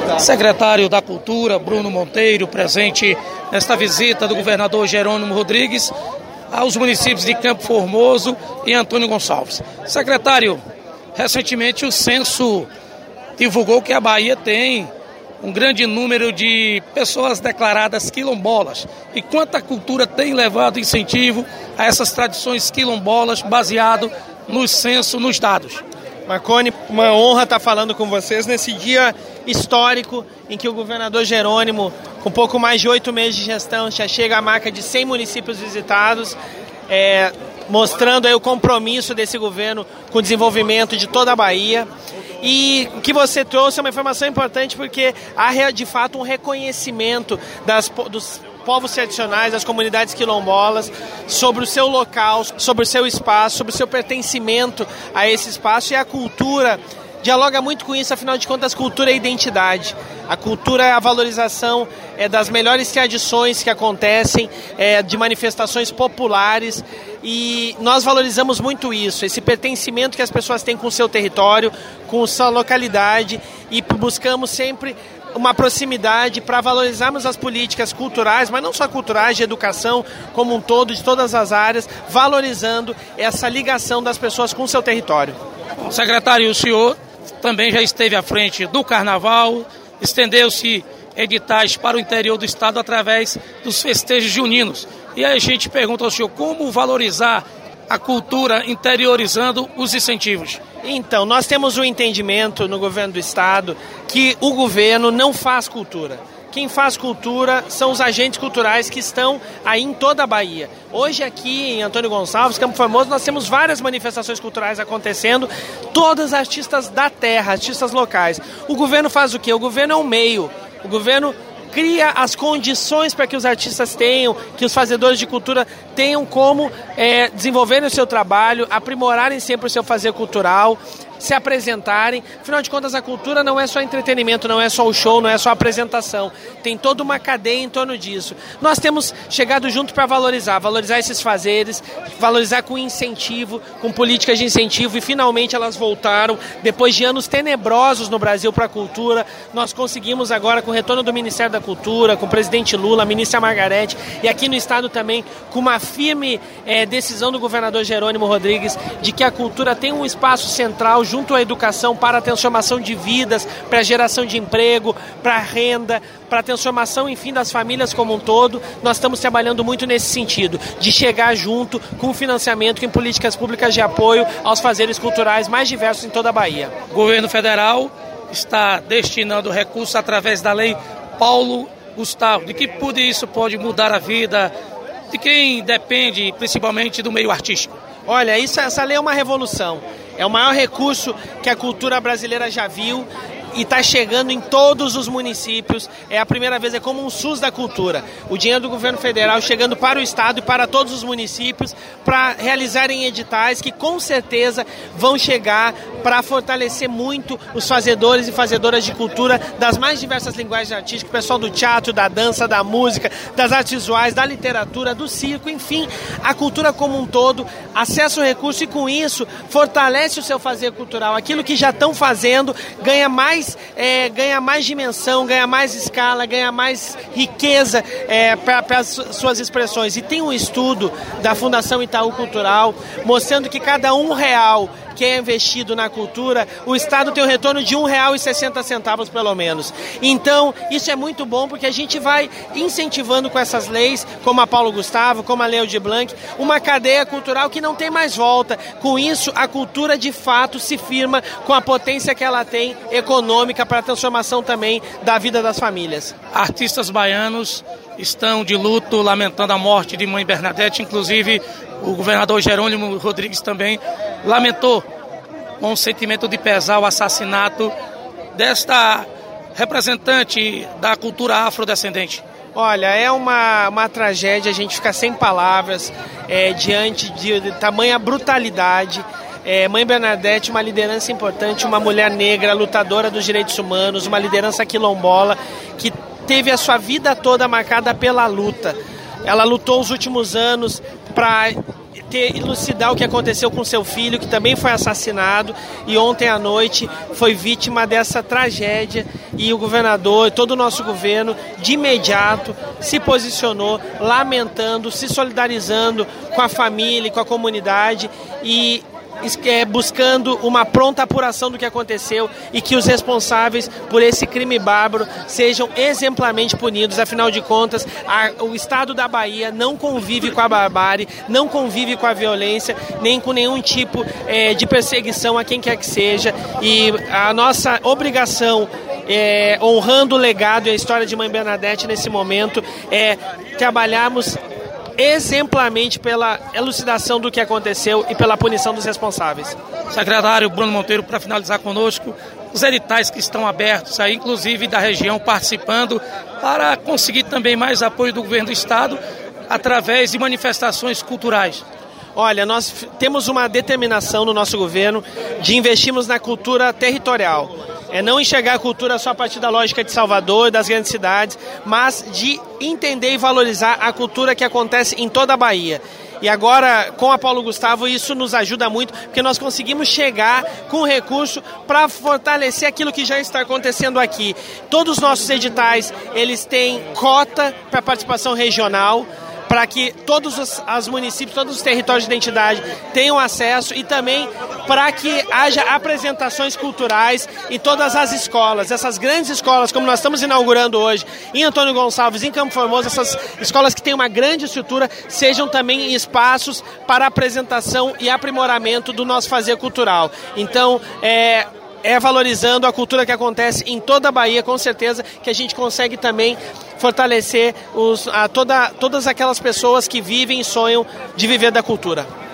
Secretário da Cultura, Bruno Monteiro, presente nesta visita do governador Jerônimo Rodrigues aos municípios de Campo Formoso e Antônio Gonçalves. Secretário, recentemente o censo divulgou que a Bahia tem um grande número de pessoas declaradas quilombolas. E quanta cultura tem levado incentivo a essas tradições quilombolas baseado no censo, nos dados? Marconi, uma honra estar falando com vocês nesse dia histórico em que o governador Jerônimo, com pouco mais de 8 meses de gestão, já chega à marca de 100 municípios visitados, mostrando aí o compromisso desse governo com o desenvolvimento de toda a Bahia. E o que você trouxe é uma informação importante porque há de fato um reconhecimento dos povos tradicionais, das comunidades quilombolas, sobre o seu local, sobre o seu espaço, sobre o seu pertencimento a esse espaço, e a cultura dialoga muito com isso. Afinal de contas, cultura é identidade. A cultura é a valorização das melhores tradições que acontecem, de manifestações populares, e nós valorizamos muito isso, esse pertencimento que as pessoas têm com o seu território, com sua localidade, e buscamos sempre uma proximidade para valorizarmos as políticas culturais, mas não só culturais, de educação como um todo, de todas as áreas, valorizando essa ligação das pessoas com o seu território. Secretário, o senhor também já esteve à frente do Carnaval, estendeu-se editais para o interior do estado através dos festejos juninos. E aí a gente pergunta ao senhor como valorizar a cultura interiorizando os incentivos. Então, nós temos um entendimento no governo do estado que o governo não faz cultura. Quem faz cultura são os agentes culturais que estão aí em toda a Bahia. Hoje aqui em Antônio Gonçalves, Campo Formoso, nós temos várias manifestações culturais acontecendo, todas artistas da terra, artistas locais. O governo faz o quê? O governo é um meio. O governo cria as condições para que os artistas tenham, que os fazedores de cultura tenham como desenvolverem o seu trabalho, aprimorarem sempre o seu fazer cultural, se apresentarem. Afinal de contas, a cultura não é só entretenimento, não é só o show, não é só a apresentação. Tem toda uma cadeia em torno disso. Nós temos chegado junto para valorizar esses fazeres, valorizar com incentivo, com políticas de incentivo, e finalmente elas voltaram. Depois de anos tenebrosos no Brasil para a cultura, nós conseguimos agora, com o retorno do Ministério da Cultura, com o presidente Lula, a ministra Margarete, e aqui no estado também, com uma firme decisão do governador Jerônimo Rodrigues, de que a cultura tem um espaço central junto à educação para a transformação de vidas, para a geração de emprego, para a renda, para a transformação, enfim, das famílias como um todo. Nós estamos trabalhando muito nesse sentido, de chegar junto com financiamento, com políticas públicas de apoio aos fazeres culturais mais diversos em toda a Bahia. O governo federal está destinando recursos através da lei Paulo Gustavo. De que tudo isso pode mudar a vida de quem depende principalmente do meio artístico? Olha, essa lei é uma revolução. É o maior recurso que a cultura brasileira já viu e está chegando em todos os municípios. É a primeira vez, é como um SUS da cultura. O dinheiro do governo federal chegando para o estado e para todos os municípios para realizarem editais que com certeza vão chegar para fortalecer muito os fazedores e fazedoras de cultura das mais diversas linguagens artísticas, o pessoal do teatro, da dança, da música, das artes visuais, da literatura, do circo, enfim, a cultura como um todo, acessa o recurso e com isso fortalece o seu fazer cultural. Aquilo que já estão fazendo ganha mais dimensão, ganha mais escala, ganha mais riqueza para as suas expressões. E tem um estudo da Fundação Itaú Cultural mostrando que cada R$1 que é investido na cultura, o Estado tem um retorno de R$1,60 pelo menos. Então, isso é muito bom porque a gente vai incentivando com essas leis, como a Paulo Gustavo, como a Lei Aldir Blanc, uma cadeia cultural que não tem mais volta. Com isso, a cultura de fato se firma com a potência que ela tem econômica para a transformação também da vida das famílias. Artistas baianos estão de luto, lamentando a morte de mãe Bernadette, inclusive o governador Jerônimo Rodrigues também lamentou com um sentimento de pesar o assassinato desta representante da cultura afrodescendente. Olha, é uma tragédia, a gente fica sem palavras diante de tamanha brutalidade. Mãe Bernadette, uma liderança importante, uma mulher negra, lutadora dos direitos humanos, uma liderança quilombola que teve a sua vida toda marcada pela luta. Ela lutou os últimos anos para elucidar o que aconteceu com seu filho, que também foi assassinado e ontem à noite foi vítima dessa tragédia, e o governador e todo o nosso governo de imediato se posicionou lamentando, se solidarizando com a família e com a comunidade e buscando uma pronta apuração do que aconteceu e que os responsáveis por esse crime bárbaro sejam exemplarmente punidos. Afinal de contas, o estado da Bahia não convive com a barbárie, não convive com a violência, nem com nenhum tipo de perseguição a quem quer que seja, e a nossa obrigação, honrando o legado e a história de Mãe Bernadette nesse momento, é trabalharmos exemplarmente pela elucidação do que aconteceu e pela punição dos responsáveis. Secretário Bruno Monteiro, para finalizar conosco, os editais que estão abertos, aí, inclusive da região participando, para conseguir também mais apoio do governo do estado através de manifestações culturais. Olha, nós temos uma determinação no nosso governo de investirmos na cultura territorial. Não enxergar a cultura só a partir da lógica de Salvador e das grandes cidades, mas de entender e valorizar a cultura que acontece em toda a Bahia. E agora, com a Paulo Gustavo, isso nos ajuda muito, porque nós conseguimos chegar com recurso para fortalecer aquilo que já está acontecendo aqui. Todos os nossos editais, eles têm cota para participação regional, para que todos os municípios, todos os territórios de identidade tenham acesso, e também para que haja apresentações culturais em todas as escolas, essas grandes escolas, como nós estamos inaugurando hoje, em Antônio Gonçalves, em Campo Formoso, essas escolas que têm uma grande estrutura, sejam também espaços para apresentação e aprimoramento do nosso fazer cultural. Então, valorizando a cultura que acontece em toda a Bahia, com certeza que a gente consegue também fortalecer todas aquelas pessoas que vivem e sonham de viver da cultura.